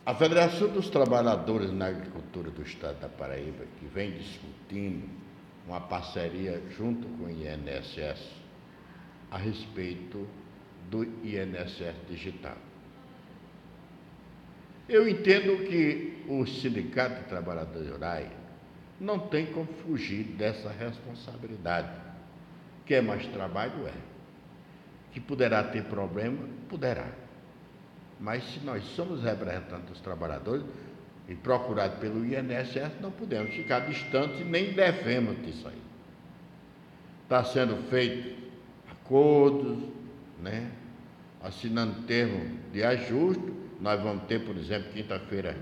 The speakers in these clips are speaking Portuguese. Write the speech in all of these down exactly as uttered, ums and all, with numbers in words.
A Federação dos Trabalhadores na Agricultura do Estado da Paraíba, que vem discutindo uma parceria junto com o I N S S a respeito do I N S S digital. Eu entendo que o Sindicato de Trabalhadores Rurais não tem como fugir dessa responsabilidade. Quer mais trabalho? É. Que poderá ter problema? Poderá. Mas se nós somos representantes dos trabalhadores e procurados pelo I N S S, não podemos ficar distantes nem devemos disso aí. Está sendo feito acordos, né? Assinando termo de ajuste. Nós vamos ter, por exemplo, quinta-feira,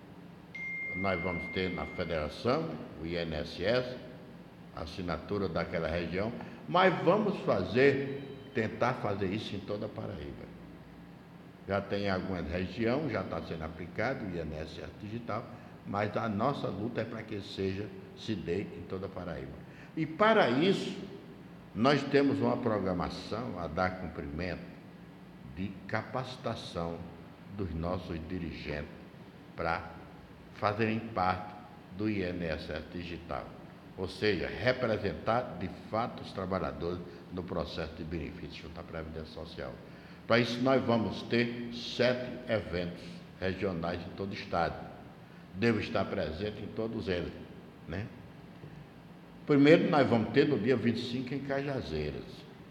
nós vamos ter na Federação, o I N S S, a assinatura daquela região, mas vamos fazer, tentar fazer isso em toda a Paraíba. Já tem alguma região, já está sendo aplicado o I N S S digital, mas a nossa luta é para que seja, se dê em toda a Paraíba. E para isso, nós temos uma programação a dar cumprimento de capacitação dos nossos dirigentes para fazerem parte do I N S S digital, ou seja, representar de fato os trabalhadores no processo de benefício junto à Previdência Social. Para isso nós vamos ter sete eventos regionais em todo o estado. Devo estar presente em todos eles, né? Primeiro nós vamos ter no dia vinte e cinco em Cajazeiras,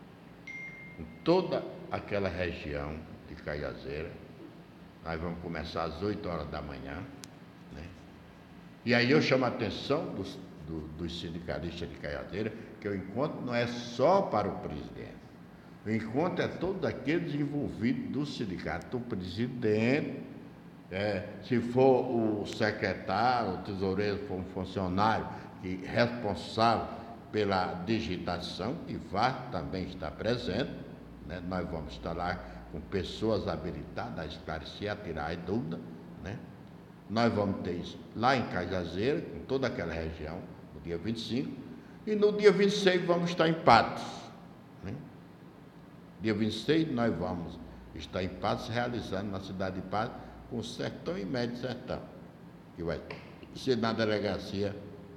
em toda aquela região de Cajazeiras. Nós vamos começar às oito horas da manhã, né? E aí eu chamo a atenção dos, do, dos sindicalistas de Cajazeiras, que o encontro não é só para o presidente. O encontro é todos aqueles envolvidos do sindicato, o presidente, é, se for o secretário, o tesoureiro, for um funcionário que é responsável pela digitação, e vai também estar presente, né? Nós vamos estar lá com pessoas habilitadas a esclarecer, a tirar as dúvidas, né? Nós vamos ter isso lá em Cajazeira, com toda aquela região, no dia vinte e cinco, e no dia vinte e seis vamos estar em Patos, né? Dia vinte e seis nós vamos estar em Patos, realizando na cidade de Patos, com o Sertão e Médio Sertão, que vai ser na delegacia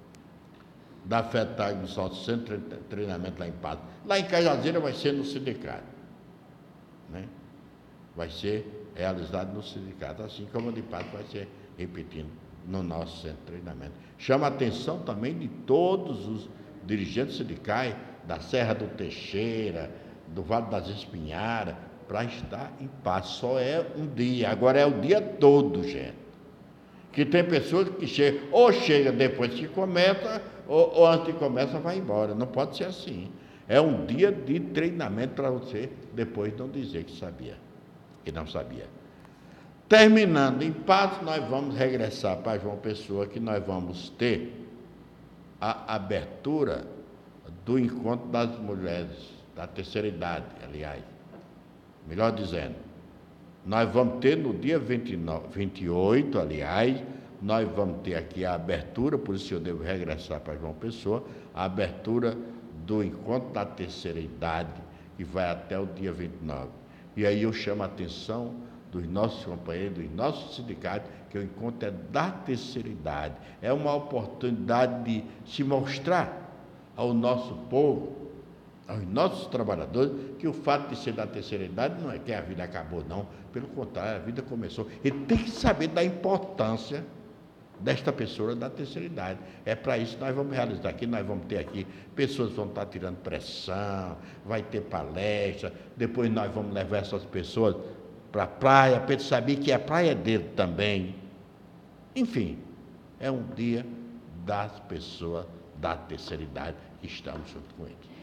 da FETAG no Salto Centro de Treinamento lá em Patos. Lá em Cajazeira vai ser no sindicato, né? Vai ser realizado no sindicato, assim como o de Patos vai ser, repetindo, no nosso centro de treinamento. Chama a atenção também de todos os dirigentes sindicais da Serra do Teixeira, do Vale das Espinharas, para estar em paz. Só é um dia, agora é o dia todo, gente. Que tem pessoas que chegam, ou chega depois que começa, ou, ou antes que começa vai embora. Não pode ser assim. É um dia de treinamento para você depois não dizer que sabia, que não sabia. Terminando em Patos, nós vamos regressar para João Pessoa, que nós vamos ter a abertura do encontro das mulheres, da terceira idade, aliás. Melhor dizendo, nós vamos ter no dia vinte e nove, vinte e oito, aliás, nós vamos ter aqui a abertura, por isso eu devo regressar para João Pessoa, a abertura do encontro da terceira idade, que vai até o dia vinte e nove. E aí eu chamo a atenção dos nossos companheiros, dos nossos sindicatos, que o encontro é da terceira idade. É uma oportunidade de se mostrar ao nosso povo, aos nossos trabalhadores, que o fato de ser da terceira idade não é que a vida acabou, não. Pelo contrário, a vida começou. Ele tem que saber da importância desta pessoa da terceira idade. É para isso que nós vamos realizar aqui, nós vamos ter aqui, pessoas vão estar tirando pressão, vai ter palestra, depois nós vamos levar essas pessoas para a praia, para ele saber que a praia é dele também. Enfim, é um dia das pessoas da terceira idade que estamos junto com eles.